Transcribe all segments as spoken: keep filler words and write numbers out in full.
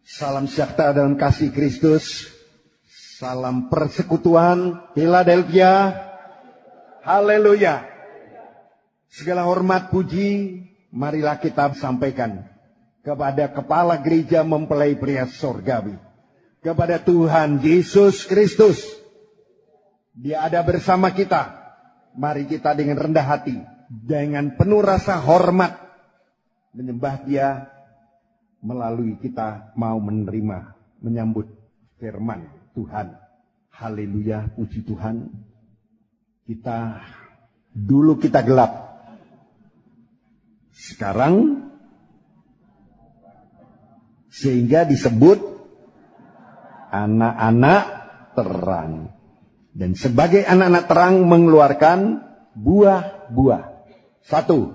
Salam sejahtera dalam kasih Kristus. Salam persekutuan Philadelphia. Haleluya. Segala hormat puji marilah kita sampaikan kepada kepala gereja mempelai pria sorgawi, kepada Tuhan Yesus Kristus. Dia ada bersama kita. Mari kita dengan rendah hati, dengan penuh rasa hormat menyembah Dia. Melalui kita mau menerima, menyambut firman Tuhan. Haleluya, puji Tuhan. Kita dulu kita gelap, sekarang sehingga disebut anak-anak terang. Dan sebagai anak-anak terang mengeluarkan buah-buah. Satu,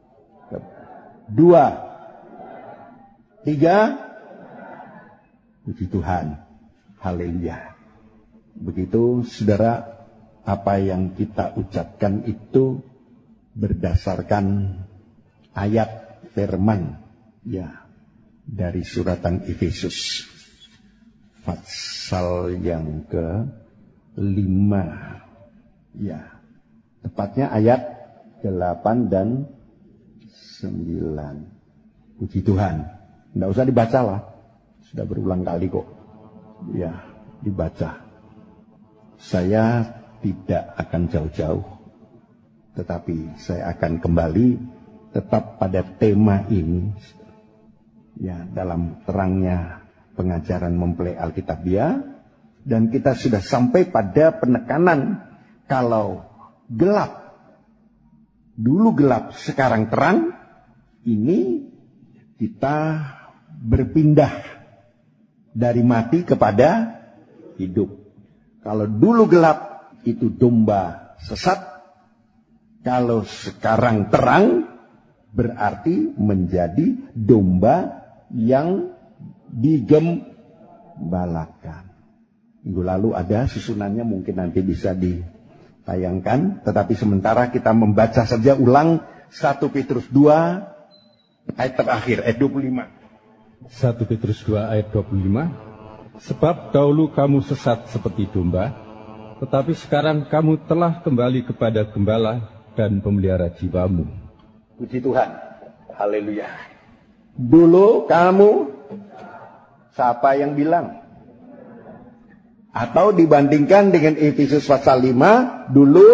dua, tiga, puji Tuhan. Haleluya. Begitu saudara, apa yang kita ucapkan itu berdasarkan ayat firman ya dari suratan Efesus pasal yang ke lima ya, tepatnya ayat delapan dan sembilan. Puji Tuhan. Tidak usah dibaca lah, sudah berulang kali kok. Ya, dibaca. Saya tidak akan jauh-jauh, tetapi saya akan kembali tetap pada tema ini. Ya, dalam terangnya pengajaran mempelai Alkitabiah, dan kita sudah sampai pada penekanan kalau gelap, dulu gelap, sekarang terang. Ini kita berpindah dari mati kepada hidup. Kalau dulu gelap itu domba sesat, kalau sekarang terang berarti menjadi domba yang digembalakan. Minggu lalu ada susunannya, mungkin nanti bisa ditayangkan, tetapi sementara kita membaca saja ulang satu Petrus dua ayat terakhir, ayat dua puluh lima. satu Petrus dua ayat dua puluh lima. Sebab dahulu kamu sesat seperti domba, tetapi sekarang kamu telah kembali kepada gembala dan pemelihara jiwamu. Puji Tuhan. Haleluya. Dulu kamu, siapa yang bilang? Atau dibandingkan dengan Efesus pasal lima, dulu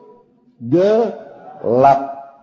gelap.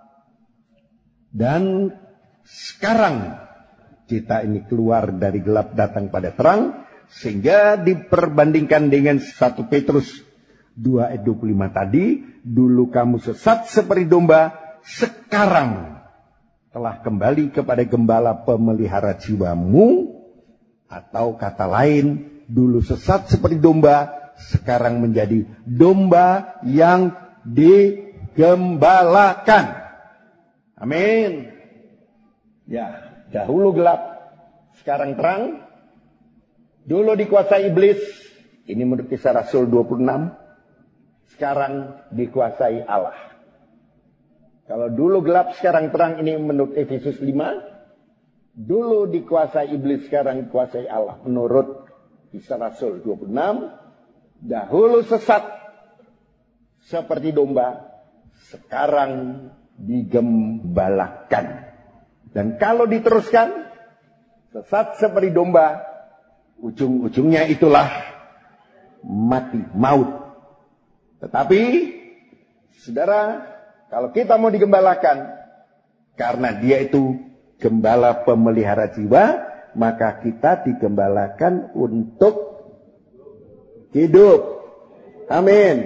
Dan sekarang kita ini keluar dari gelap datang pada terang, sehingga diperbandingkan dengan satu Petrus dua ayat dua puluh lima tadi, dulu kamu sesat seperti domba, sekarang telah kembali kepada gembala pemelihara jiwamu. Atau kata lain, dulu sesat seperti domba, sekarang menjadi domba yang digembalakan. Amin. Ya, dahulu gelap, sekarang terang. Dulu dikuasai iblis, ini menurut Kisah Rasul dua puluh enam. Sekarang dikuasai Allah. Kalau dulu gelap, sekarang terang, ini menurut Efesus lima. Dulu dikuasai iblis, sekarang dikuasai Allah. Menurut Kisah Rasul dua puluh enam. Dahulu sesat seperti domba, sekarang digembalakan. Dan kalau diteruskan, sesat seperti domba, ujung-ujungnya itulah mati, maut. Tetapi, saudara, kalau kita mau digembalakan, karena dia itu gembala pemelihara jiwa, maka kita digembalakan untuk hidup. Amin.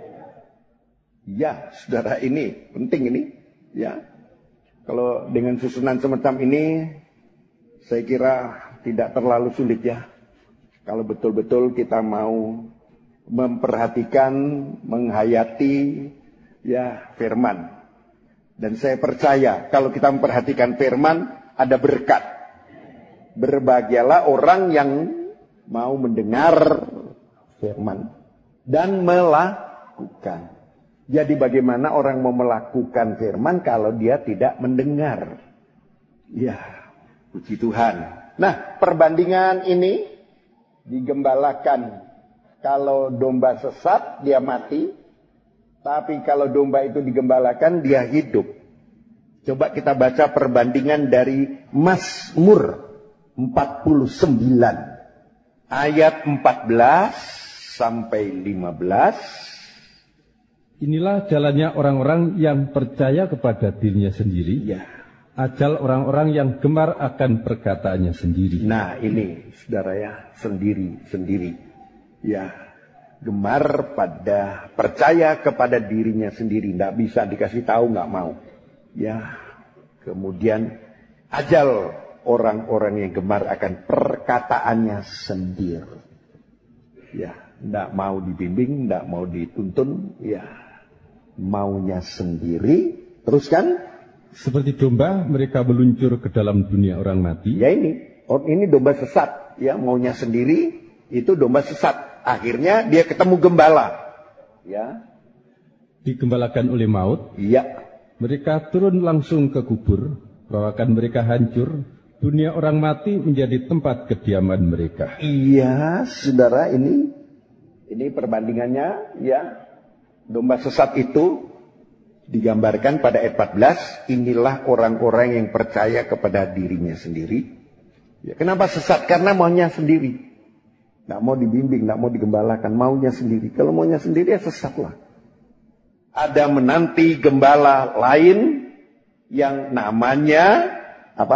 Ya, saudara, ini penting ini. Ya, kalau dengan susunan semacam ini, saya kira tidak terlalu sulit ya. Kalau betul-betul kita mau memperhatikan, menghayati ya firman. Dan saya percaya kalau kita memperhatikan firman, ada berkat. Berbahagialah orang yang mau mendengar firman dan melakukan. Jadi bagaimana orang mau melakukan firman kalau dia tidak mendengar? Ya, puji Tuhan. Nah, perbandingan ini digembalakan. Kalau domba sesat, dia mati. Tapi kalau domba itu digembalakan, dia hidup. Coba kita baca perbandingan dari Mazmur empat puluh sembilan. Ayat empat belas sampai lima belas. Inilah jalannya orang-orang yang percaya kepada dirinya sendiri. Ya. Ajal orang-orang yang gemar akan perkataannya sendiri. Nah ini saudara ya, sendiri-sendiri. Ya, gemar pada, percaya kepada dirinya sendiri. Tidak bisa dikasih tahu, nggak mau. Ya, kemudian ajal orang-orang yang gemar akan perkataannya sendiri. Ya, tidak mau dibimbing, tidak mau dituntun. Ya, maunya sendiri. Terus kan? Seperti domba, mereka meluncur ke dalam dunia orang mati. Ya ini, ini domba sesat. Ya, maunya sendiri, itu domba sesat. Akhirnya dia ketemu gembala. Ya. Digembalakan oleh maut. Iya. Mereka turun langsung ke kubur. Bawakan mereka hancur. Dunia orang mati menjadi tempat kediaman mereka. Iya, saudara, ini ini perbandingannya, ya. Domba sesat itu digambarkan pada ayat empat belas. Inilah orang-orang yang percaya kepada dirinya sendiri. Ya, kenapa sesat? Karena maunya sendiri. Nggak mau dibimbing, nggak mau digembalakan, maunya sendiri. Kalau maunya sendiri ya sesatlah. Ada menanti gembala lain yang namanya apa?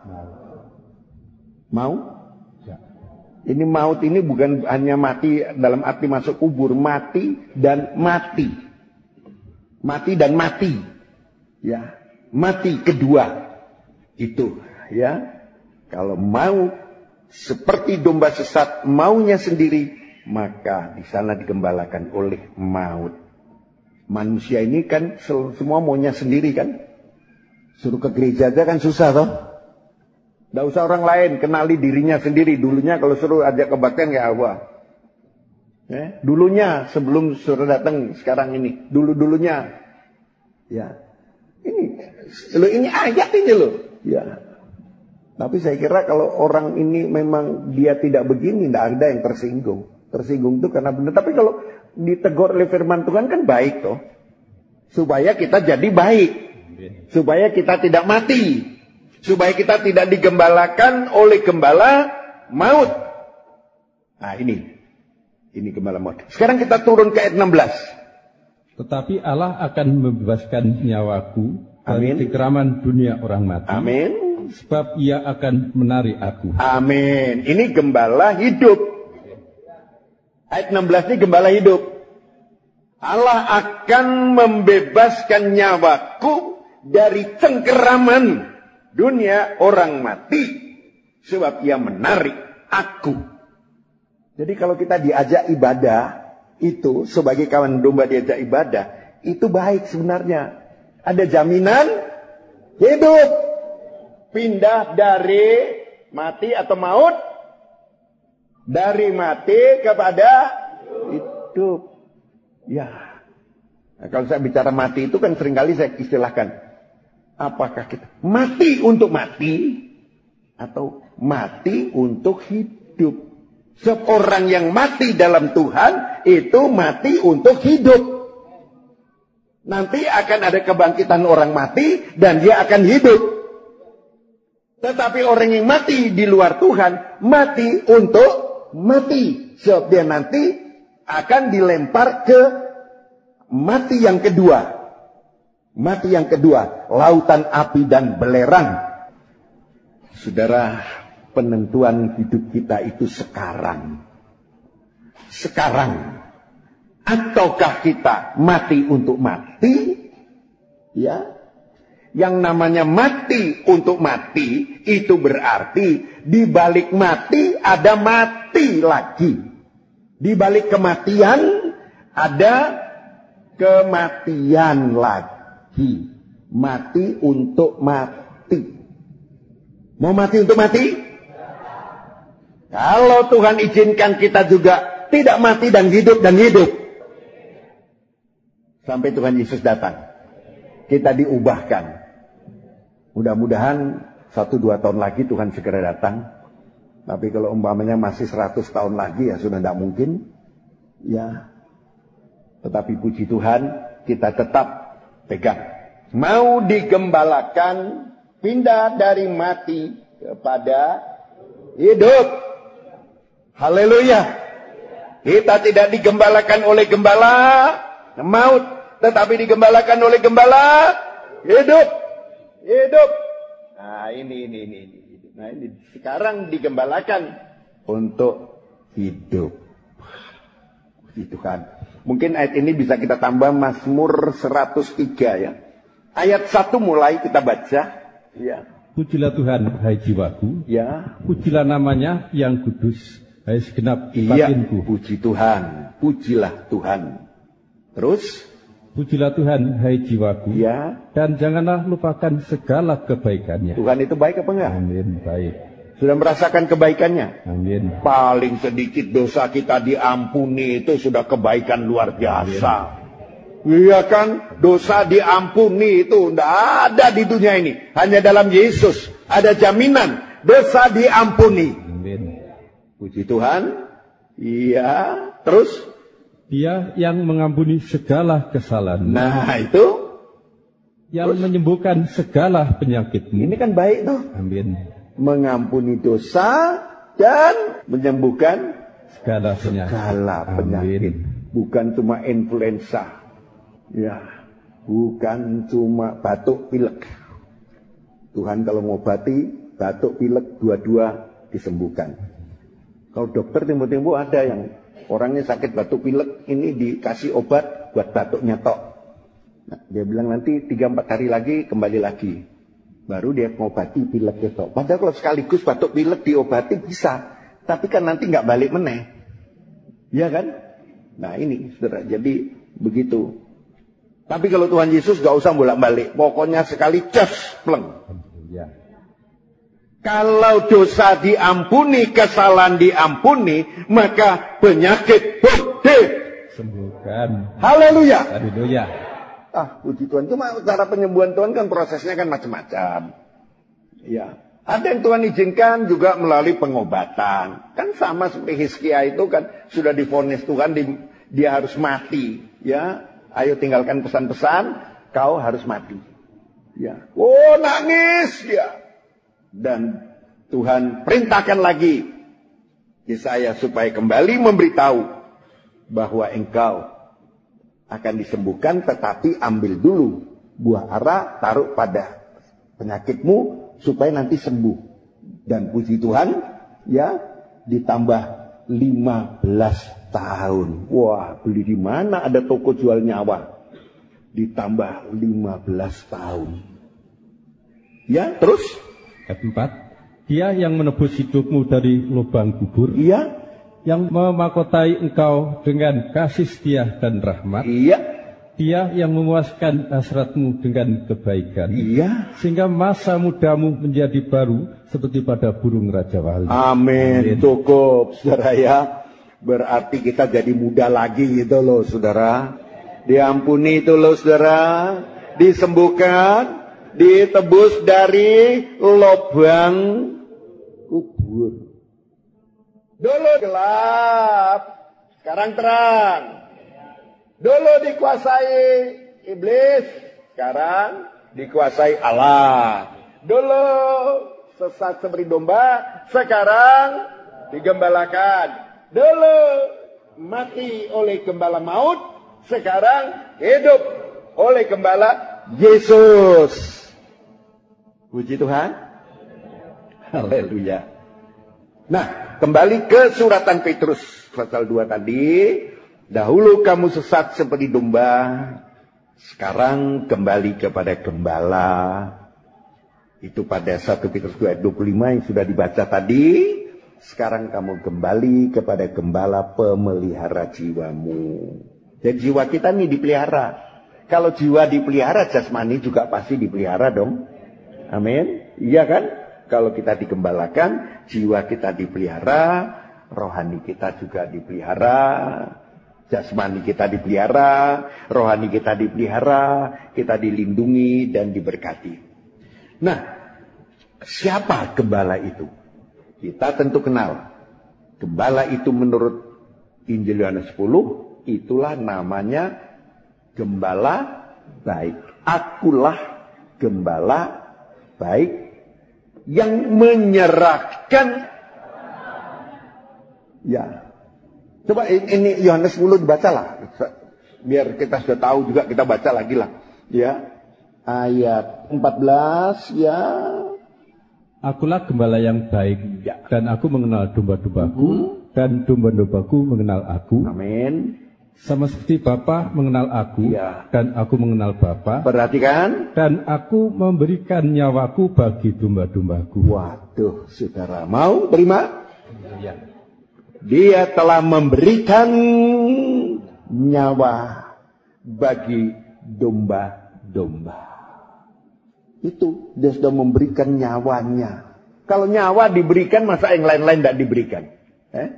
Mau? Ya. Ini maut ini bukan hanya mati dalam arti masuk kubur, mati dan mati. Mati dan mati. Ya, mati kedua. Itu, ya. Kalau mau seperti domba sesat maunya sendiri, maka di sana digembalakan oleh maut. Manusia ini kan semua maunya sendiri kan. Suruh ke gereja aja kan susah toh. Nggak usah orang lain, kenali dirinya sendiri. Dulunya kalau suruh ajak kebaktian kayak apa? Eh, dulunya sebelum suruh datang sekarang ini, dulu-dulunya. Ya. Ini lo ini ayat ini loh. Ya. Tapi saya kira kalau orang ini memang dia tidak begini, tidak ada yang tersinggung. Tersinggung itu karena benar. Tapi kalau ditegur oleh firman Tuhan kan baik toh. Supaya kita jadi baik. Supaya kita tidak mati. Supaya kita tidak digembalakan oleh gembala maut. Nah ini. Ini gembala maut. Sekarang kita turun ke ayat enam belas. Tetapi Allah akan membebaskan nyawaku dari kekeraman dunia orang mati. Amin. Sebab ia akan menarik aku. Amin. Ini gembala hidup. Ayat enam belas ini gembala hidup. Allah akan membebaskan nyawaku dari cengkeraman dunia orang mati. Sebab ia menarik aku. Jadi kalau kita diajak ibadah, itu sebagai kawan domba diajak ibadah, itu baik sebenarnya. Ada jaminan hidup. Pindah dari mati atau maut, dari mati kepada hidup. Ya. Nah, kalau saya bicara mati itu kan seringkali saya istilahkan, apakah kita mati untuk mati atau mati untuk hidup? Seorang yang mati dalam Tuhan itu mati untuk hidup. Nanti akan ada kebangkitan orang mati dan dia akan hidup. Tetapi orang yang mati di luar Tuhan, mati untuk mati. Sebab dia nanti akan dilempar ke mati yang kedua. Mati yang kedua, lautan api dan belerang. Saudara, penentuan hidup kita itu sekarang. Sekarang. Ataukah kita mati untuk mati? Ya. Yang namanya mati untuk mati, itu berarti di balik mati ada mati lagi. Di balik kematian ada kematian lagi. Mati untuk mati. Mau mati untuk mati? Kalau Tuhan izinkan kita juga tidak mati dan hidup dan hidup. Sampai Tuhan Yesus datang. Kita diubahkan. Mudah-mudahan satu dua tahun lagi Tuhan segera datang. Tapi kalau umpamanya masih seratus tahun lagi ya sudah tidak mungkin. Ya. Tetapi puji Tuhan kita tetap pegang. Mau digembalakan, pindah dari mati kepada hidup. Haleluya. Kita tidak digembalakan oleh gembala maut, tetapi digembalakan oleh gembala hidup. Hidup. Nah ini, ini, ini. ini. Nah ini sekarang digembalakan untuk hidup. Puji Tuhan. Mungkin ayat ini bisa kita tambah Mazmur seratus tiga ya. Ayat satu mulai kita baca. Ya. Pujilah Tuhan, hai jiwaku. Ya. Pujilah namanya yang kudus, hai segenap Iya, batinku. puji Tuhan. Pujilah Tuhan. Terus? Pujilah Tuhan, hai jiwaku. Ya. Dan janganlah lupakan segala kebaikannya. Tuhan itu baik apa enggak? Amin, baik. Sudah merasakan kebaikannya? Amin. Paling sedikit dosa kita diampuni itu sudah kebaikan luar biasa. Iya kan? Dosa diampuni itu tidak ada di dunia ini. Hanya dalam Yesus ada jaminan dosa diampuni. Amin. Puji Tuhan. Iya. Terus? Dia yang mengampuni segala kesalahan. Nah itu. Yang Terus? Menyembuhkan segala penyakitmu. Ini kan baik tuh. Amin. Mengampuni dosa dan menyembuhkan segala penyakit. Segala penyakit. Bukan cuma influenza. Ya, bukan cuma batuk pilek. Tuhan kalau ngobati batuk pilek dua-dua disembuhkan. Kalau dokter tempo-tempo ada yang orangnya sakit batuk pilek, ini dikasih obat buat batuknya tok. Nah, dia bilang nanti tiga empat hari lagi kembali lagi. Baru dia ngobati pilek itu. Padahal kalau sekaligus batuk pilek diobati bisa. Tapi kan nanti nggak balik meneh. Iya kan? Nah ini saudara. Jadi begitu. Tapi kalau Tuhan Yesus gak usah bolak-balik. Pokoknya sekali cas, pleng. Ya. Kalau dosa diampuni, kesalahan diampuni, maka penyakit boleh sembuhkan. Haleluya. Haleluya. Ah, puji Tuhan. Cuma cara penyembuhan Tuhan kan prosesnya kan macam-macam. Ya. Ada yang Tuhan izinkan juga melalui pengobatan. Kan sama seperti Hizkia itu kan sudah divonis Tuhan, di, dia harus mati. Ya. Ayo tinggalkan pesan-pesan, kau harus mati. Ya. Oh, nangis dia. Dan Tuhan perintahkan lagi Yesaya supaya kembali memberitahu bahwa engkau akan disembuhkan, tetapi ambil dulu buah ara, taruh pada penyakitmu supaya nanti sembuh. Dan puji Tuhan, ya, ditambah lima belas tahun. Wah, beli di mana ada toko jual nyawa? Ditambah lima belas tahun. Ya, terus? Ayat empat. Dia yang menebus hidupmu dari lubang kubur. Iya. Yang memakotai engkau dengan kasih setia dan rahmat. Iya. Dia yang memuaskan hasratmu dengan kebaikan. Iya. Sehingga masa mudamu menjadi baru seperti pada burung Raja Wali. Amin. Amin. Cukup, saudara ya. Berarti kita jadi muda lagi gitu loh, saudara. Diampuni itu loh, saudara. Disembuhkan, ditebus dari lubang kubur. Dulu gelap, sekarang terang. Dulu dikuasai iblis, sekarang dikuasai Allah. Dulu sesat seperti domba, sekarang digembalakan. Dulu mati oleh gembala maut, sekarang hidup oleh gembala Yesus. Puji Tuhan. Haleluya. Nah, kembali ke suratan Petrus pasal dua tadi. Dahulu kamu sesat seperti domba, sekarang kembali kepada gembala. Itu pada satu Petrus dua ayat dua puluh lima yang sudah dibaca tadi. Sekarang kamu kembali kepada gembala pemelihara jiwamu. Jadi jiwa kita nih dipelihara. Kalau jiwa dipelihara, jasmani juga pasti dipelihara dong. Amin. Iya kan? Kalau kita digembalakan, jiwa kita dipelihara, rohani kita juga dipelihara, jasmani kita dipelihara, rohani kita dipelihara, kita dilindungi dan diberkati. Nah, siapa gembala itu? Kita tentu kenal. Gembala itu menurut Injil Yohanes sepuluh, itulah namanya gembala baik. Akulah gembala baik yang menyerahkan. Ya. Coba ini Yohanes sepuluh dibacalah. Biar kita sudah tahu juga, kita baca lagi lah. Ya. Ayat empat belas, ya. Akulah gembala yang baik, Ya. dan aku mengenal domba-dombaku, Hmm. dan domba-dombaku mengenal aku. Amin. Sama seperti Bapa mengenal aku, Ya. dan aku mengenal Bapa, Perhatikan. dan aku memberikan nyawaku bagi domba-dombaku. Waduh, saudara mau terima? Ya. Dia telah memberikan nyawa bagi domba-domba. Itu, dia sudah memberikan nyawanya. Kalau nyawa diberikan, masa yang lain-lain tidak diberikan? Eh?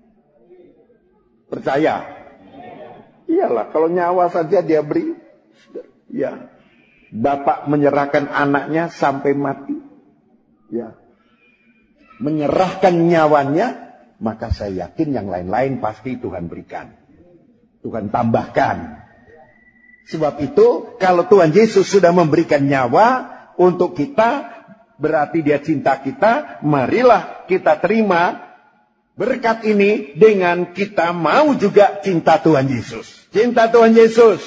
Percaya? Iyalah, kalau nyawa saja dia beri. Ya. Bapak menyerahkan anaknya sampai mati. Ya. Menyerahkan nyawanya, maka saya yakin yang lain-lain pasti Tuhan berikan. Tuhan tambahkan. Sebab itu, kalau Tuhan Yesus sudah memberikan nyawa untuk kita, berarti dia cinta kita. Marilah kita terima berkat ini dengan kita mau juga cinta Tuhan Yesus. Cinta Tuhan Yesus.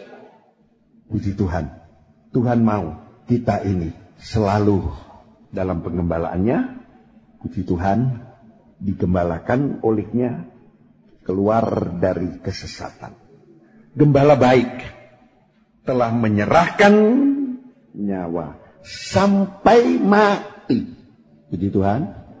Puji Tuhan. Tuhan mau kita ini selalu dalam pengembalaannya. Puji Tuhan, digembalakan olehnya keluar dari kesesatan. Gembala baik telah menyerahkan nyawa sampai mati. Puji Tuhan.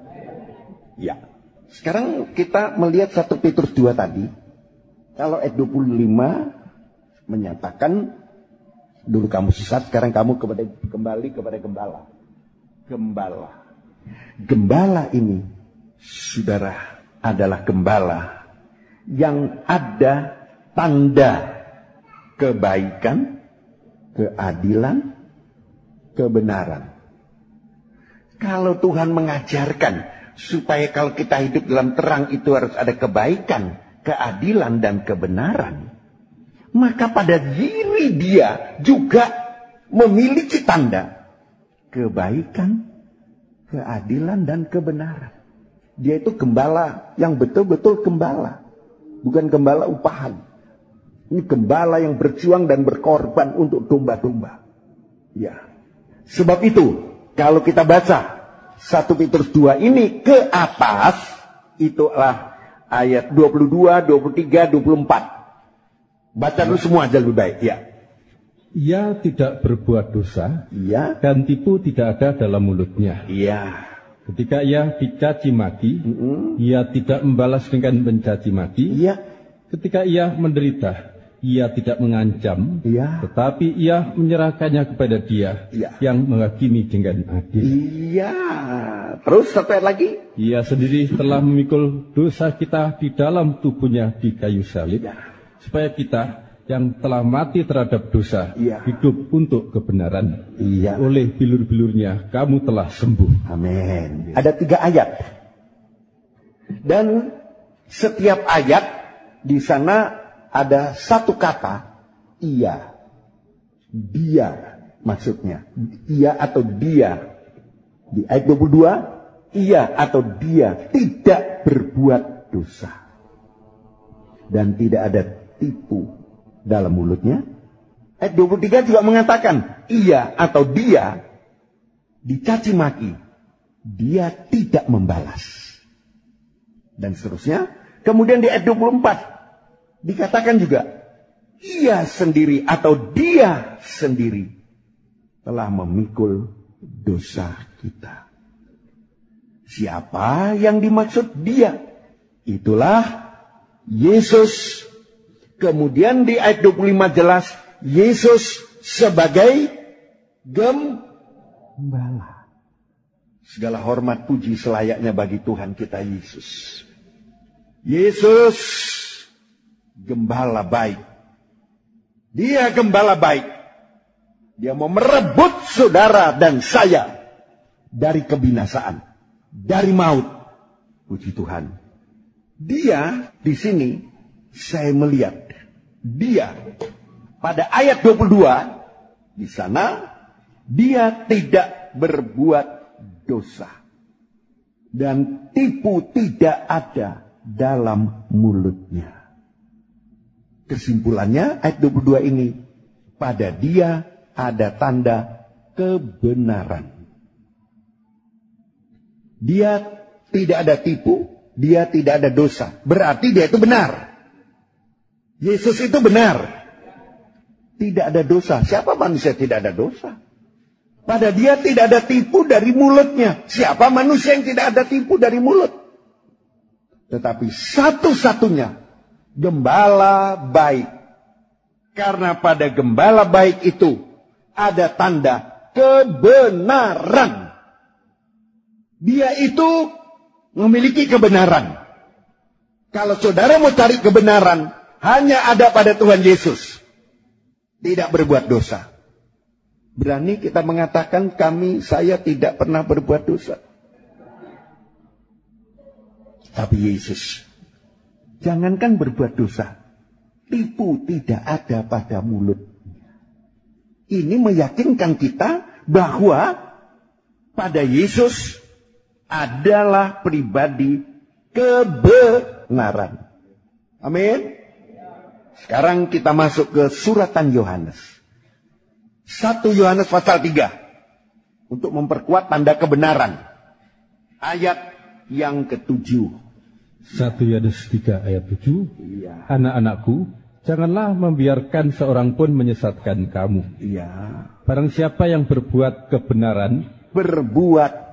Ya. Sekarang kita melihat satu Petrus dua tadi. Kalau ayat dua puluh lima menyatakan, dulu kamu sesat, sekarang kamu kepada, kembali kepada gembala. Gembala. Gembala ini, saudara, adalah gembala yang ada tanda kebaikan, keadilan, kebenaran. Kalau Tuhan mengajarkan supaya kalau kita hidup dalam terang itu harus ada kebaikan, keadilan, dan kebenaran, maka pada diri dia juga memiliki tanda kebaikan, keadilan, dan kebenaran. Dia itu gembala yang betul-betul gembala, bukan gembala upahan. Ini gembala yang berjuang dan berkorban untuk domba-domba. Ya. Sebab itu, kalau kita baca satu Petrus dua ini ke atas, itulah ayat dua puluh dua, dua puluh tiga, dua puluh empat. Baca dulu semua aja lebih baik. Ya. Ia tidak berbuat dosa, Iya. dan tipu tidak ada dalam mulutnya. Iya. Ketika ia dicaci maki, Mm-mm. ia tidak membalas dengan mencaci maki. Iya. Ketika ia menderita, ia tidak mengancam, Iya. tetapi ia menyerahkannya kepada Dia Iya. yang menghakimi dengan adil. Iya. Terus satu ayat lagi. Ia sendiri telah memikul dosa kita di dalam tubuhnya di kayu salib, Iya. supaya kita yang telah mati terhadap dosa Iya. hidup untuk kebenaran. Iya. Oleh bilur-bilurnya kamu telah sembuh. Amin. Ada tiga ayat. Dan setiap ayat di sana ada satu kata, ia. Dia maksudnya. Ia atau dia. Di ayat dua puluh dua, ia atau dia tidak berbuat dosa. Dan tidak ada tipu dalam mulutnya. Ayat dua puluh tiga juga mengatakan, ia atau dia dicaci maki. Dia tidak membalas. Dan seterusnya. Kemudian di ayat dua puluh empat. Dikatakan juga, ia sendiri atau dia sendiri telah memikul dosa kita. Siapa yang dimaksud dia? Itulah Yesus. Kemudian di ayat dua puluh lima jelas, Yesus sebagai gembala. Segala hormat puji selayaknya bagi Tuhan kita Yesus. Yesus gembala baik. Dia gembala baik. Dia mau merebut saudara dan saya dari kebinasaan. dari maut. Puji Tuhan. Dia di sini saya melihat dia pada ayat dua puluh dua di sana dia tidak berbuat dosa dan tipu tidak ada dalam mulutnya. Kesimpulannya ayat dua puluh dua ini, pada dia ada tanda kebenaran. Dia tidak ada tipu, dia tidak ada dosa. Berarti dia itu benar. Yesus itu benar. Tidak ada dosa. Siapa manusia tidak ada dosa? Pada dia tidak ada tipu dari mulutnya. Siapa manusia yang tidak ada tipu dari mulut? Tetapi satu-satunya gembala baik. Karena pada gembala baik itu ada tanda kebenaran. Dia itu memiliki kebenaran. Kalau saudara mau cari kebenaran, hanya ada pada Tuhan Yesus. Tidak berbuat dosa. Berani kita mengatakan kami, saya tidak pernah berbuat dosa. Tapi Yesus, jangankan berbuat dosa, tipu tidak ada pada mulut. Ini meyakinkan kita bahwa pada Yesus adalah pribadi kebenaran. Amin. Sekarang kita masuk ke suratan Yohanes. satu Yohanes pasal tiga. Untuk memperkuat tanda kebenaran. Ayat yang ketujuh. satu Yohanes tiga ayat tujuh. Iya. Anak-anakku, janganlah membiarkan seorang pun menyesatkan kamu. Iya. Barang siapa yang berbuat kebenaran, Berbuat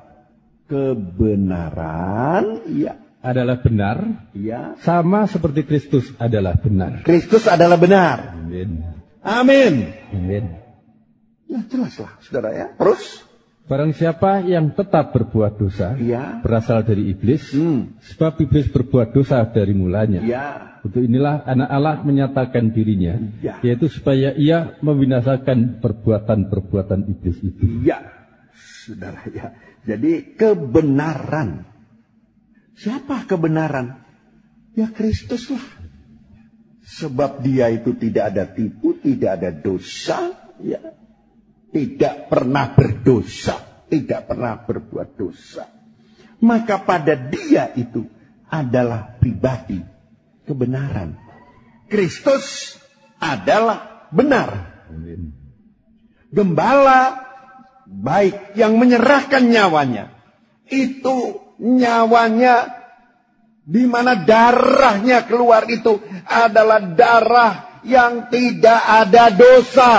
kebenaran, iya, adalah benar, iya. sama seperti Kristus adalah benar. Kristus adalah benar. Amin. Amin. Amin. Ya jelaslah, saudara ya. Terus, Barang siapa yang tetap berbuat dosa, iya, berasal dari iblis, hmm, sebab iblis berbuat dosa dari mulanya. iya, Untuk inilah anak Allah menyatakan dirinya, iya, yaitu supaya ia membinasakan perbuatan-perbuatan iblis itu. iya, saudara ya. Jadi kebenaran. Siapa kebenaran? Ya Kristus lah. Sebab dia itu tidak ada tipu, tidak ada dosa, ya. Tidak pernah berdosa, tidak pernah berbuat dosa. Maka pada dia itu adalah pribadi kebenaran. Kristus adalah benar. Amin. Gembala baik yang menyerahkan nyawanya, itu nyawanya di mana darahnya keluar itu adalah darah yang tidak ada dosa,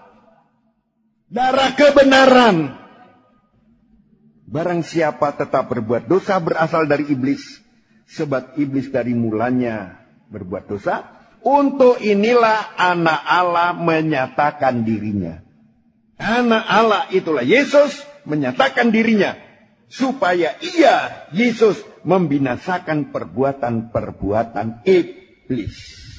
darah kebenaran. Barang siapa tetap berbuat dosa berasal dari iblis, sebab iblis dari mulanya berbuat dosa. Untuk inilah anak Allah menyatakan dirinya. Anak Allah itulah Yesus menyatakan dirinya. Supaya ia, Yesus, membinasakan perbuatan-perbuatan iblis.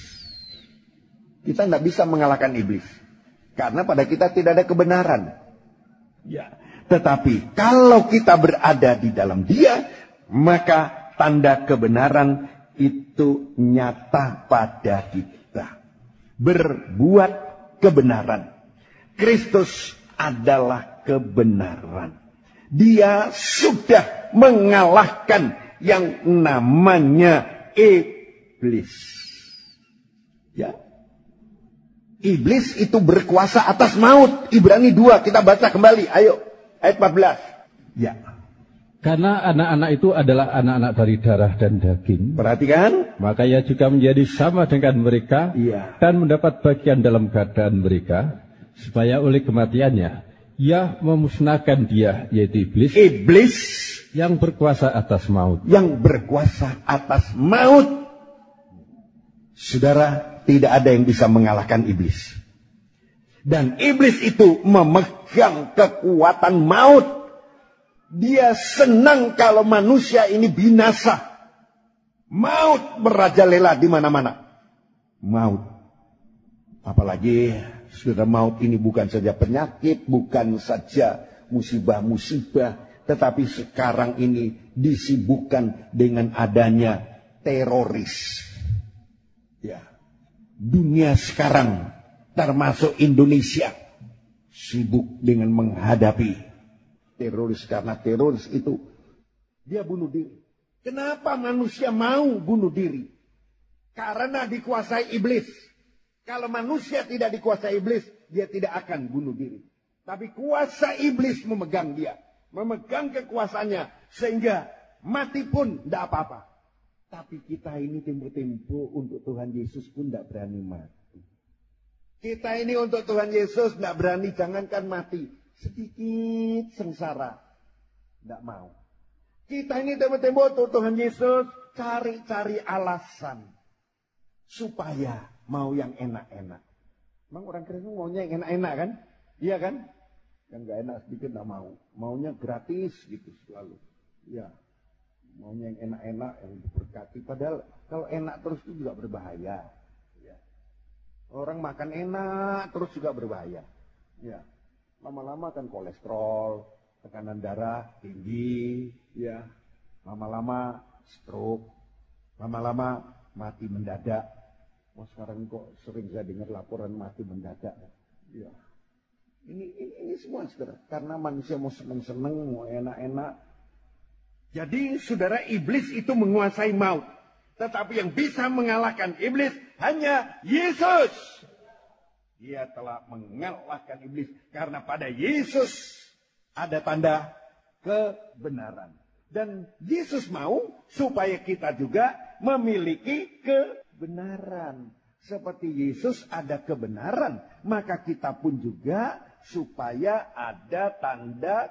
Kita tidak bisa mengalahkan iblis. Karena pada kita tidak ada kebenaran. Ya. Tetapi kalau kita berada di dalam dia, maka tanda kebenaran itu nyata pada kita. Berbuat kebenaran. Kristus adalah kebenaran. Dia sudah mengalahkan yang namanya iblis. Ya. Iblis itu berkuasa atas maut. Ibrani dua, kita baca kembali. Ayo, ayat empat belas. Ya. Karena anak-anak itu adalah anak-anak dari darah dan daging. Perhatikan. Maka ia juga menjadi sama dengan mereka. Iya. Dan mendapat bagian dalam keadaan mereka. Supaya oleh kematiannya, ia memusnahkan dia, yaitu iblis. Iblis. Yang berkuasa atas maut. Yang berkuasa atas maut. Saudara, tidak ada yang bisa mengalahkan iblis. Dan iblis itu memegang kekuatan maut. Dia senang kalau manusia ini binasa. Maut merajalela di mana-mana. Maut. Apalagi saudara, maut ini bukan saja penyakit, bukan saja musibah-musibah, Tetapi sekarang ini disibukkan dengan adanya teroris. Ya. Dunia sekarang termasuk Indonesia sibuk dengan menghadapi teroris, karena teroris itu dia bunuh diri. Kenapa manusia mau bunuh diri? Karena dikuasai iblis. Kalau manusia tidak dikuasai iblis, dia tidak akan bunuh diri. Tapi kuasa iblis memegang dia, memegang kekuasaannya, sehingga mati pun tidak apa-apa. Tapi kita ini tempo-tempo untuk Tuhan Yesus pun tidak berani mati. Kita ini untuk Tuhan Yesus tidak berani, jangankan mati, sedikit sengsara, tidak mau. Kita ini tempo-tempo untuk Tuhan Yesus cari-cari alasan supaya mau yang enak-enak. Emang orang Kristen maunya yang enak-enak kan? Iya kan? Yang gak enak sedikit gak mau. Maunya gratis gitu selalu. Ya, maunya yang enak-enak, yang diberkati. Padahal kalau enak terus itu juga berbahaya. Ya. Orang makan enak terus juga berbahaya. Ya, lama-lama kan kolesterol, tekanan darah tinggi. Ya, lama-lama stroke, lama-lama mati mendadak. Oh, sekarang kok sering saya dengar laporan mati mendadak. Ya. Ini, ini, ini semua saudara. Karena manusia mau seneng-seneng, mau enak-enak. Jadi saudara, iblis itu menguasai maut. Tetapi yang bisa mengalahkan iblis hanya Yesus. Dia telah mengalahkan iblis. Karena pada Yesus ada tanda kebenaran. Dan Yesus mau supaya kita juga memiliki kebenaran. Seperti Yesus ada kebenaran, maka kita pun juga supaya ada tanda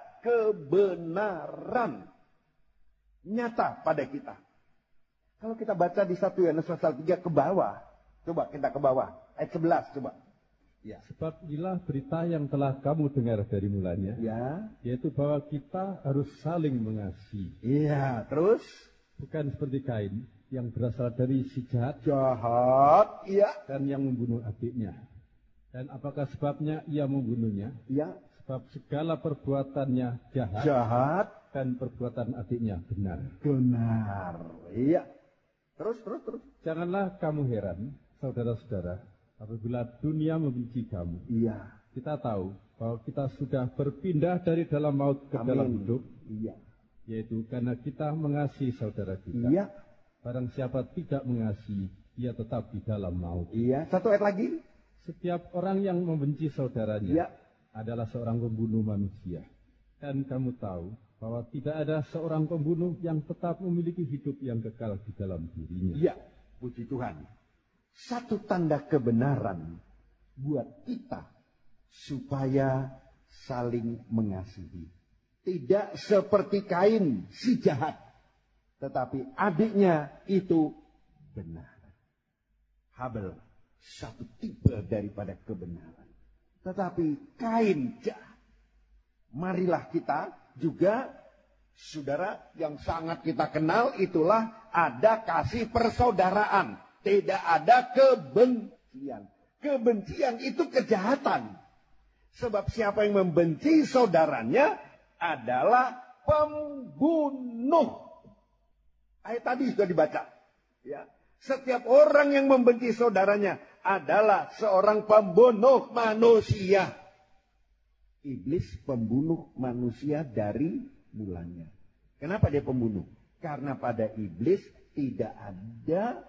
kebenaran nyata pada kita. Kalau kita baca di satu Yohanes pasal tiga ke bawah, coba kita ke bawah, ayat sebelas coba. Ya. Sebab inilah berita yang telah kamu dengar dari mulanya, ya, yaitu bahwa kita harus saling mengasihi. Iya, terus bukan seperti Kain yang berasal dari si jahat, jahat, iya, dan yang membunuh adiknya. Dan apakah sebabnya ia membunuhnya? Iya. Sebab segala perbuatannya jahat, jahat, dan perbuatan adiknya benar. Benar, iya. Terus, terus, terus. Janganlah kamu heran, saudara-saudara, apabila dunia membenci kamu. Iya. Kita tahu bahwa kita sudah berpindah dari dalam maut ke Amin. dalam hidup. Iya. Yaitu karena kita mengasihi saudara kita. Iya. Barang siapa tidak mengasihi, ia tetap di dalam maut. Iya. Satu ayat lagi. Setiap orang yang membenci saudaranya iya. adalah seorang pembunuh manusia. Dan kamu tahu bahwa tidak ada seorang pembunuh yang tetap memiliki hidup yang kekal di dalam dirinya. Iya. Puji Tuhan. Satu tanda kebenaran buat kita supaya saling mengasihi. Tidak seperti Kain si jahat, tetapi adiknya itu benar. Habel satu tipe daripada kebenaran, tetapi Kain jahat. Marilah kita juga, saudara, yang sangat kita kenal itulah ada kasih persaudaraan. Tidak ada kebencian. Kebencian itu kejahatan. Sebab siapa yang membenci saudaranya adalah pembunuh. Ayat tadi sudah dibaca. Ya. Setiap orang yang membenci saudaranya adalah seorang pembunuh manusia. Iblis pembunuh manusia dari mulanya. Kenapa dia pembunuh? Karena pada iblis tidak ada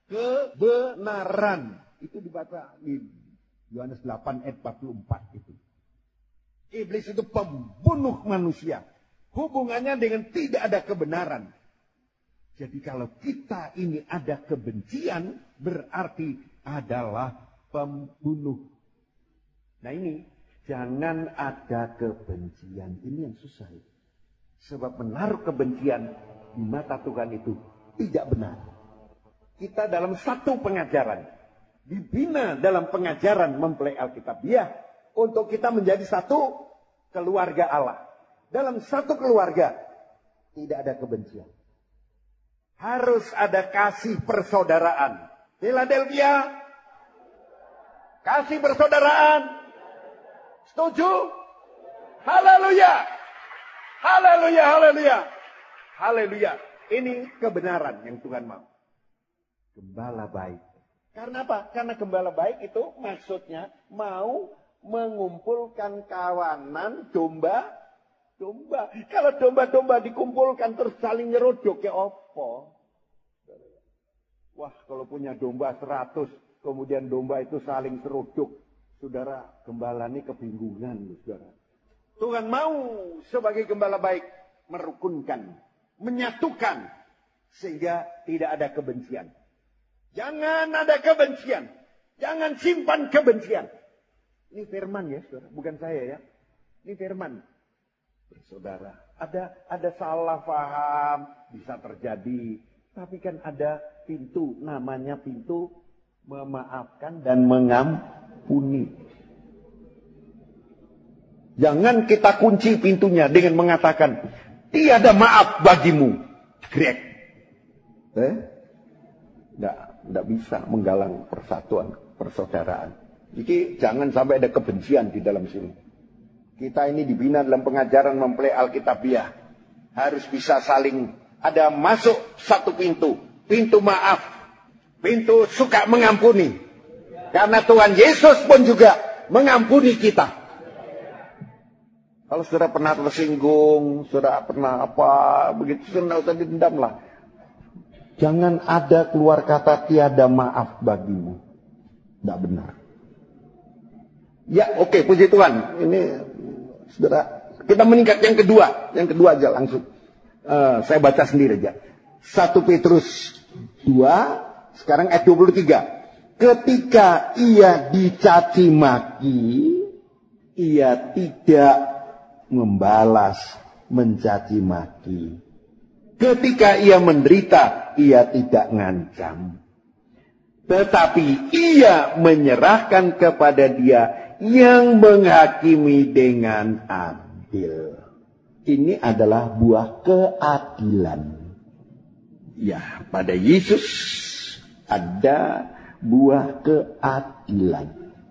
kebenaran. Itu dibaca di Yohanes delapan ayat empat puluh empat itu. Iblis itu pembunuh manusia. Hubungannya dengan tidak ada kebenaran. Jadi kalau kita ini ada kebencian, berarti adalah pembunuh. Nah ini, jangan ada kebencian. Ini yang susah. Sebab menaruh kebencian di mata Tuhan itu tidak benar. Kita dalam satu pengajaran, dibina dalam pengajaran mempelai Alkitabiah untuk kita menjadi satu keluarga Allah. Dalam satu keluarga tidak ada kebencian. Harus ada kasih persaudaraan. Philadelphia, kasih persaudaraan. Setuju? Haleluya. Haleluya, haleluya. Haleluya. Ini kebenaran yang Tuhan mau. Gembala baik. Karena apa? Karena gembala baik itu maksudnya mau mengumpulkan kawanan domba. Domba. Kalau domba-domba dikumpulkan terus saling nyerodok ya opo. Wah, kalau punya domba seratus, kemudian domba itu saling serodok. Saudara, gembala ini kebingungan, saudara. Tuhan mau sebagai gembala baik merukunkan, menyatukan, sehingga tidak ada kebencian. Jangan ada kebencian. Jangan simpan kebencian. Ini firman ya, saudara. Bukan saya ya. Ini firman. Saudara, ada ada salah paham, bisa terjadi. Tapi kan ada pintu, namanya pintu memaafkan dan mengampuni. Jangan kita kunci pintunya dengan mengatakan, tiada maaf bagimu. Grek. Eh? Nggak, nggak bisa menggalang persatuan, persaudaraan. Jadi jangan sampai ada kebencian di dalam sini. Kita ini dibina dalam pengajaran mempelai Alkitabiah. Harus bisa saling, ada masuk satu pintu. Pintu maaf. Pintu suka mengampuni. Karena Tuhan Yesus pun juga mengampuni kita. Kalau saudara pernah tersinggung, saudara pernah apa, begitu saudara usah dendam lah. Jangan ada keluar kata tiada maaf bagimu. Tidak benar. Ya oke, okay, puji Tuhan. Ini saudara, kita meningkat yang kedua. Yang kedua aja langsung. Uh, saya baca sendiri aja. satu Petrus dua, sekarang ayat dua puluh tiga. Ketika ia dicaci maki, ia tidak membalas mencaci maki. Ketika ia menderita, ia tidak ngancam. Tetapi ia menyerahkan kepada dia yang menghakimi dengan adil. Ini adalah buah keadilan. Ya, pada Yesus ada buah keadilan.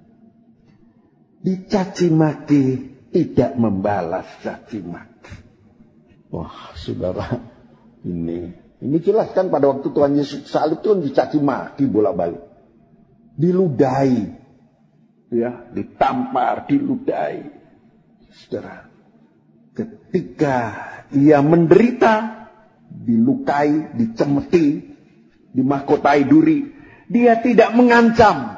Dicaci maki, tidak membalas caci maki. Wah, saudara, ini ini jelas kan pada waktu Tuhan Yesus salib itu dicaci maki bolak-balik, diludahi. Ya, ditampar, diludahi. Saudara, ketika ia menderita, dilukai, dicemeti, dimahkotai duri, dia tidak mengancam.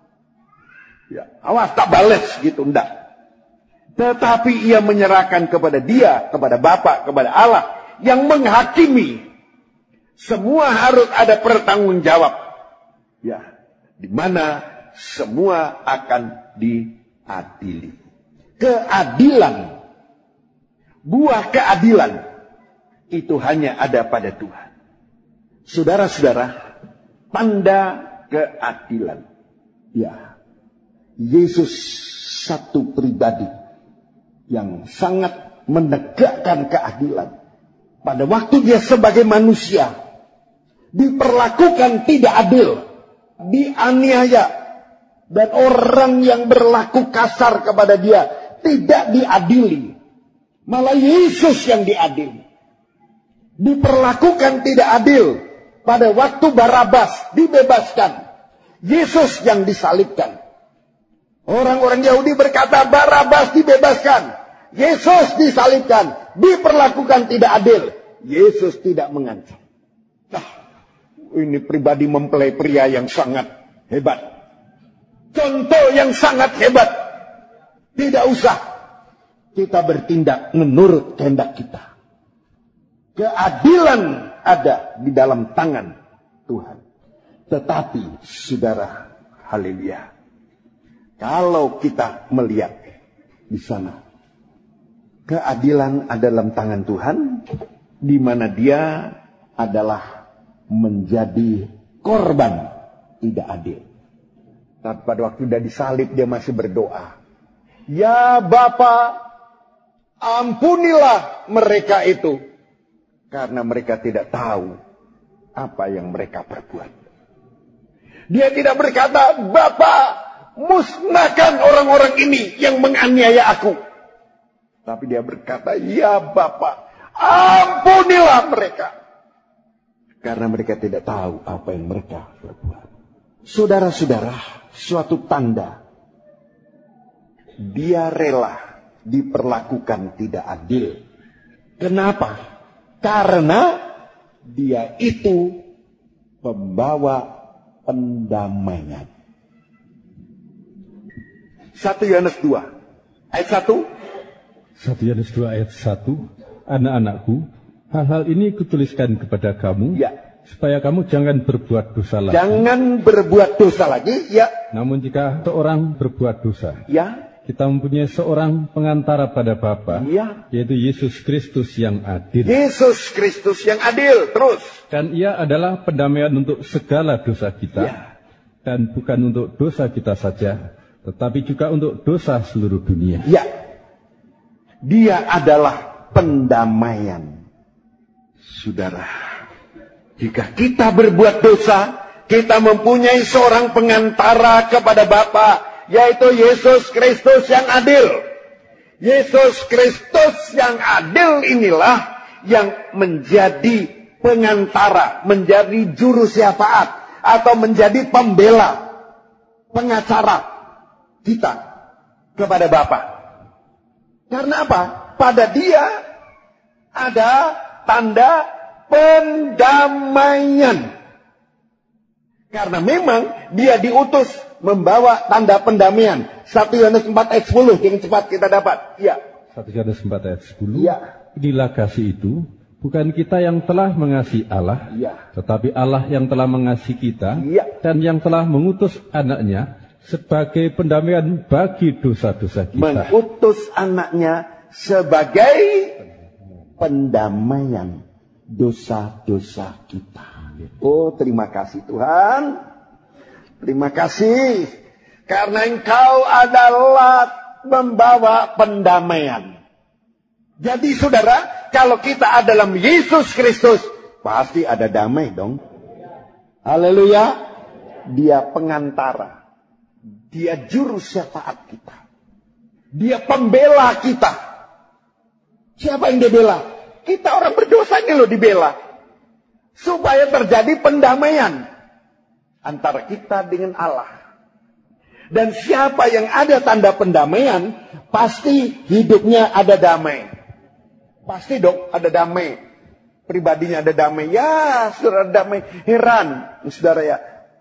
Ya, awas tak balas gitu, enggak. Tetapi ia menyerahkan kepada dia, kepada Bapa, kepada Allah yang menghakimi. Semua harus ada pertanggungjawab. Ya, di mana semua akan diadili. Keadilan, buah keadilan, itu hanya ada pada Tuhan. Saudara-saudara, tanda keadilan. Ya, Yesus satu pribadi yang sangat menegakkan keadilan. Pada waktu dia sebagai manusia, diperlakukan tidak adil, dianiaya. Dan orang yang berlaku kasar kepada dia tidak diadili. Malah Yesus yang diadili. Diperlakukan tidak adil. Pada waktu Barabas dibebaskan, Yesus yang disalibkan. Orang-orang Yahudi berkata Barabas dibebaskan, Yesus disalibkan. Diperlakukan tidak adil, Yesus tidak mengancam. Nah, ini pribadi mempelai pria yang sangat hebat. Contoh yang sangat hebat. Tidak usah kita bertindak menurut kehendak kita. Keadilan ada di dalam tangan Tuhan. Tetapi, saudara, haleluya, kalau kita melihat di sana, keadilan ada dalam tangan Tuhan, di mana dia adalah menjadi korban tidak adil. Tapi pada waktu dia disalib, dia masih berdoa. Ya Bapa, ampunilah mereka itu. Karena mereka tidak tahu apa yang mereka perbuat. Dia tidak berkata, Bapa, musnahkan orang-orang ini yang menganiaya aku. Tapi dia berkata, ya Bapa, ampunilah mereka. Karena mereka tidak tahu apa yang mereka berbuat. Saudara-saudara, suatu tanda. Dia rela diperlakukan tidak adil. Kenapa? Karena dia itu pembawa pendamaian. satu Yohanes dua ayat satu. satu Yohanes dua ayat satu. Anak-anakku, hal-hal ini kutuliskan kepada kamu, Ya. supaya kamu jangan berbuat dosa lagi. Jangan berbuat dosa lagi. Ya. Namun jika seorang berbuat dosa, Ya. kita mempunyai seorang pengantara pada Bapa, Ya. yaitu Yesus Kristus yang adil. Yesus Kristus yang adil. Terus. Dan ia adalah pendamaian untuk segala dosa kita, Ya. dan bukan untuk dosa kita saja, tetapi juga untuk dosa seluruh dunia. Ya. Dia adalah pendamaian. Saudara, jika kita berbuat dosa, kita mempunyai seorang pengantara kepada Bapa, yaitu Yesus Kristus yang adil. Yesus Kristus yang adil inilah yang menjadi pengantara, menjadi juru syafaat, atau menjadi pembela, pengacara kita kepada Bapa. Karena apa? Pada dia ada tanda pendamaian. Karena memang dia diutus membawa tanda pendamaian. satu Yohanes empat ayat sepuluh yang cepat kita dapat. Ya. satu Yohanes empat ayat sepuluh. Ya. Inilah kasih itu, bukan kita yang telah mengasihi Allah, Ya. tetapi Allah yang telah mengasihi kita, Ya. dan yang telah mengutus anaknya sebagai pendamaian bagi dosa-dosa kita. Mengutus anaknya sebagai pendamaian dosa-dosa kita. Oh, terima kasih Tuhan. Terima kasih. Karena Engkau adalah membawa pendamaian. Jadi saudara, kalau kita adalah Yesus Kristus, pasti ada damai dong. Haleluya. Dia pengantara. Dia juru syafaat kita. Dia pembela kita. Siapa yang dibela? Kita orang berdosa ini loh dibela. Supaya terjadi pendamaian antara kita dengan Allah. Dan siapa yang ada tanda pendamaian, pasti hidupnya ada damai. Pasti dong ada damai. Pribadinya ada damai. Ya, saudara damai. Heran, saudara ya.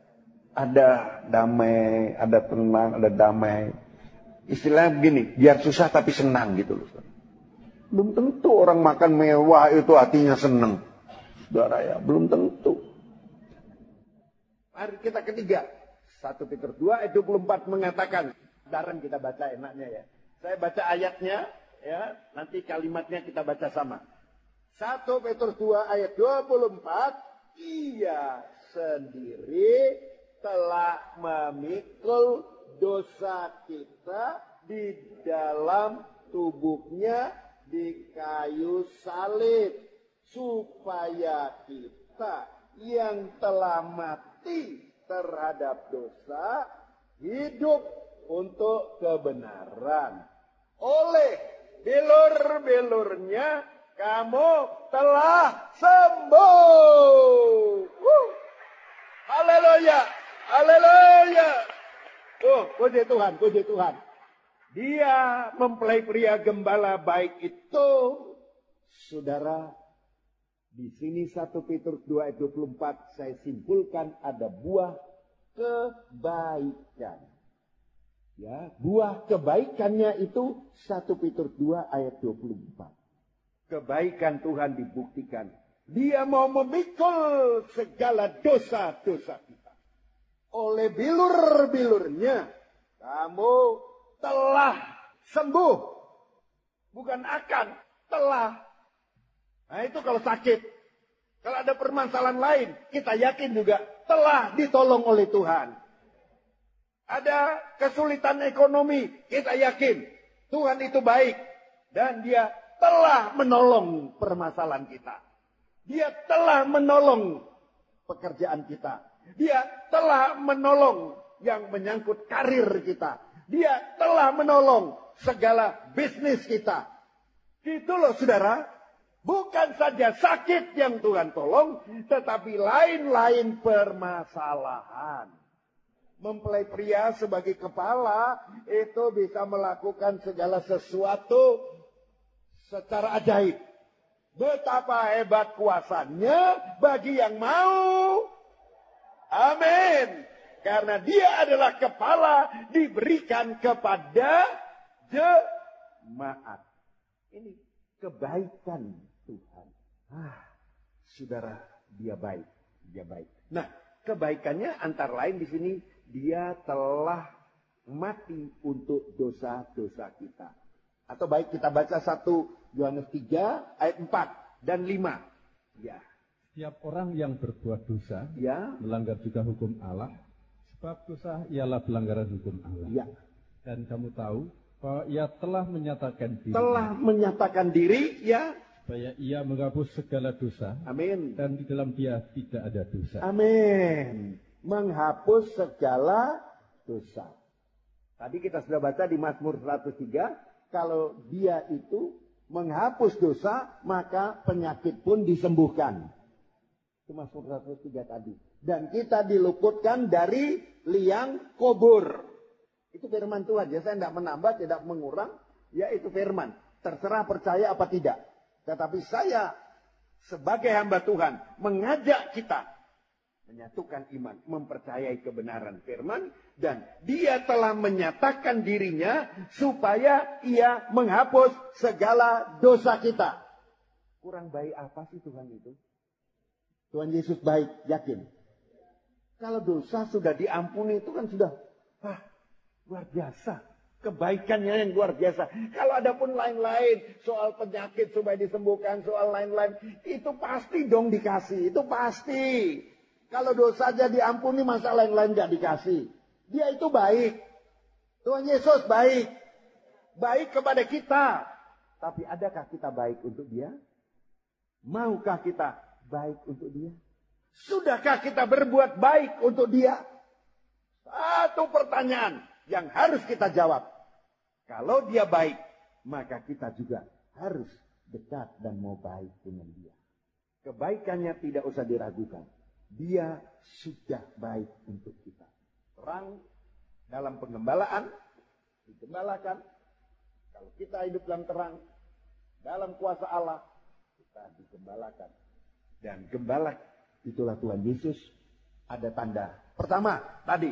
Ada damai, ada tenang, ada damai. Istilahnya begini, biar susah tapi senang gitu loh. Belum tentu orang makan mewah itu hatinya senang. Saudara ya, belum tentu. Mari kita ketiga. satu Petrus dua ayat dua puluh empat mengatakan. Sekarang kita baca enaknya ya. Saya baca ayatnya, ya. Nanti kalimatnya kita baca sama. satu Petrus dua ayat dua puluh empat. Ia sendiri telah memikul dosa kita di dalam tubuhnya di kayu salib, supaya kita yang telah mati terhadap dosa hidup untuk kebenaran. Oleh bilur-bilurnya kamu telah sembuh. Wuh. Haleluya. Haleluya. Oh, puji Tuhan, puji Tuhan. Dia mempelai pria gembala baik itu. Saudara, di sini satu Petrus dua ayat dua puluh empat saya simpulkan ada buah kebaikan. Ya, buah kebaikannya itu satu Petrus dua ayat dua puluh empat. Kebaikan Tuhan dibuktikan. Dia mau memikul segala dosa-dosa kita. Oleh bilur-bilurnya kamu telah sembuh. Bukan akan, telah. Nah itu kalau sakit. Kalau ada permasalahan lain, kita yakin juga telah ditolong oleh Tuhan. Ada kesulitan ekonomi, kita yakin Tuhan itu baik. Dan dia telah menolong permasalahan kita. Dia telah menolong pekerjaan kita. Dia telah menolong yang menyangkut karir kita. Dia telah menolong segala bisnis kita. Gitu loh saudara. Bukan saja sakit yang Tuhan tolong, tetapi lain-lain permasalahan. Mempelai pria sebagai kepala itu bisa melakukan segala sesuatu secara ajaib. Betapa hebat kuasanya bagi yang mau. Amin. Karena dia adalah kepala diberikan kepada jemaat. Ini kebaikan Tuhan. Ah, saudara, dia baik. Dia baik. Nah, kebaikannya antara lain di sini, dia telah mati untuk dosa-dosa kita. Atau baik kita baca satu Yohanes tiga ayat empat dan lima. Ya. Setiap orang yang berbuat dosa, Ya. melanggar juga hukum Allah, sebab dosa ialah pelanggaran hukum Allah. Ya. Dan kamu tahu bahwa ia telah menyatakan diri, Telah menyatakan diri, ya. supaya ia menghapus segala dosa, Amin. dan di dalam dia tidak ada dosa. Amin. Menghapus segala dosa. Tadi kita sudah baca di Mazmur seratus tiga, kalau dia itu menghapus dosa, maka penyakit pun disembuhkan. Itu Mazmur seratus tiga tadi. Dan kita diluputkan dari liang kubur. Itu firman Tuhan. Ya, saya tidak menambah, tidak mengurang. Ya, itu firman. Terserah percaya apa tidak. Tetapi saya sebagai hamba Tuhan mengajak kita menyatukan iman, mempercayai kebenaran firman, dan dia telah menyatakan dirinya supaya ia menghapus segala dosa kita. Kurang baik apa sih Tuhan itu? Tuhan Yesus baik, yakin. Kalau dosa sudah diampuni itu kan sudah ah, luar biasa. Kebaikannya yang luar biasa. Kalau ada pun lain-lain, soal penyakit supaya disembuhkan, soal lain-lain, itu pasti dong dikasih, itu pasti. Kalau dosa aja diampuni, masa lain-lain gak dikasih. Dia itu baik. Tuhan Yesus baik. Baik kepada kita. Tapi adakah kita baik untuk dia? Maukah kita baik untuk dia? Sudahkah kita berbuat baik untuk dia? Satu pertanyaan yang harus kita jawab. Kalau dia baik, maka kita juga harus dekat dan mau baik dengan dia. Kebaikannya tidak usah diragukan. Dia sudah baik untuk kita. Terang dalam penggembalaan, digembalakan. Kalau kita hidup dalam terang, dalam kuasa Allah, kita digembalakan. Dan gembala itulah Tuhan Yesus. Ada tanda. Pertama, tadi.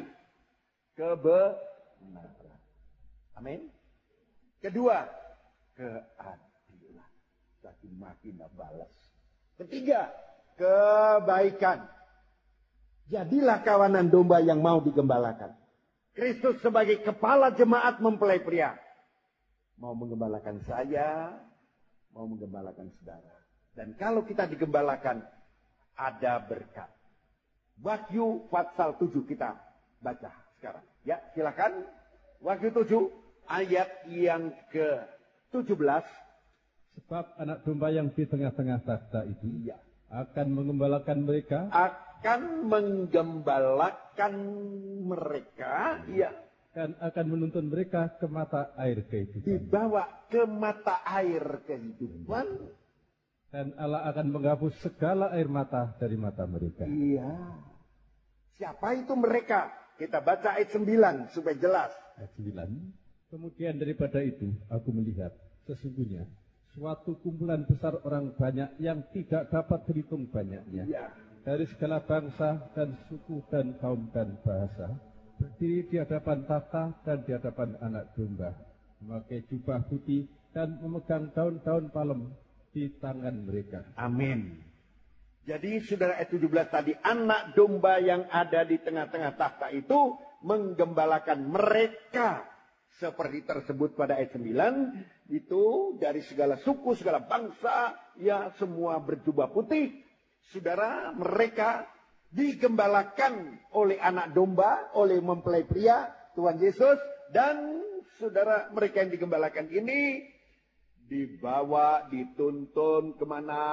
Kebenaran. Amin. Kedua, keadilan. Caci maki tidak balas. Ketiga, kebaikan. Jadilah kawanan domba yang mau digembalakan. Kristus sebagai kepala jemaat mempelai pria. Mau menggembalakan saya, mau menggembalakan saudara. Dan kalau kita digembalakan, ada berkat. Wahyu pasal tujuh kita baca sekarang. Ya, silakan. Wahyu tujuh ayat yang ke tujuh belas. Sebab anak domba yang di tengah-tengah takhta itu ya, akan menggembalakan mereka. Akan menggembalakan mereka. Ya. Dan akan menuntun mereka ke mata air kehidupan. Dibawa ke mata air kehidupan. Dan Allah akan menghapus segala air mata dari mata mereka. Iya. Siapa itu mereka? Kita baca ayat sembilan supaya jelas. Ayat sembilan. Kemudian daripada itu aku melihat sesungguhnya suatu kumpulan besar orang banyak yang tidak dapat dihitung banyaknya. Iya. Dari segala bangsa dan suku dan kaum dan bahasa. Berdiri di hadapan tahta dan di hadapan anak domba. Memakai jubah putih dan memegang daun-daun palem di tangan mereka. Amin. Jadi saudara ayat tujuh belas tadi, anak domba yang ada di tengah-tengah takhta itu menggembalakan mereka. Seperti tersebut pada ayat sembilan, itu dari segala suku, segala bangsa, ya semua berjubah putih. Saudara, mereka digembalakan oleh anak domba, oleh mempelai pria, Tuhan Yesus. Dan saudara, mereka yang digembalakan ini dibawa, dituntun kemana?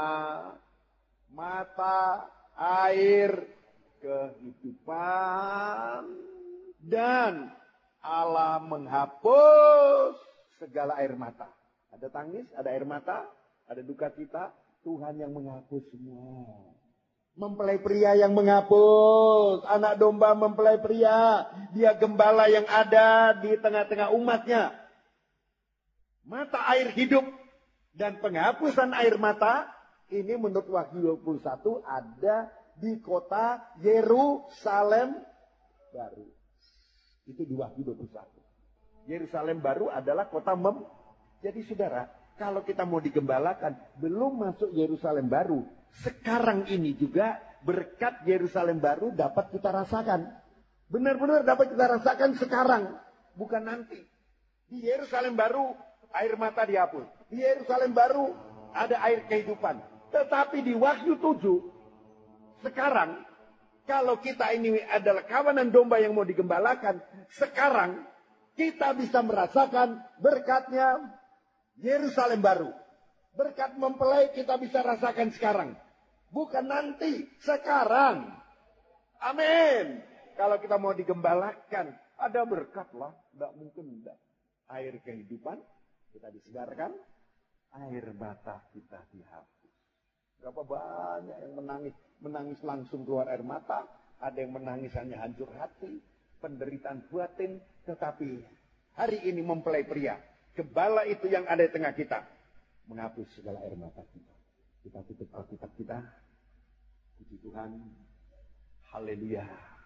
Mata air kehidupan. Dan Allah menghapus segala air mata. Ada tangis, ada air mata, ada duka cita. Tuhan yang menghapus semua. Mempelai pria yang menghapus. Anak domba mempelai pria. Dia gembala yang ada di tengah-tengah umatnya. Mata air hidup dan penghapusan air mata. Ini menurut Wahyu dua puluh satu ada di kota Yerusalem baru. Itu di Wahyu dua puluh satu. Yerusalem baru adalah kota mem. Jadi saudara, kalau kita mau digembalakan, belum masuk Yerusalem baru. Sekarang ini juga berkat Yerusalem baru dapat kita rasakan. Benar-benar dapat kita rasakan sekarang. Bukan nanti. Di Yerusalem baru air mata dihapus. Di Yerusalem baru ada air kehidupan. Tetapi di Wahyu tujuh, sekarang, kalau kita ini adalah kawanan domba yang mau digembalakan, sekarang kita bisa merasakan berkatnya Yerusalem baru. Berkat mempelai kita bisa rasakan sekarang. Bukan nanti, sekarang. Amin. Kalau kita mau digembalakan, ada berkat lah. Tidak mungkin tidak. Air kehidupan, kita disegarkan. Air mata kita dihapus. Berapa banyak yang menangis. Menangis langsung keluar air mata. Ada yang menangis hanya hancur hati. Penderitaan batin. Tetapi hari ini mempelai pria. Gembala itu yang ada di tengah kita. Menghapus segala air mata kita. Kita tutup Alkitab kita. Puji Tuhan. Haleluya.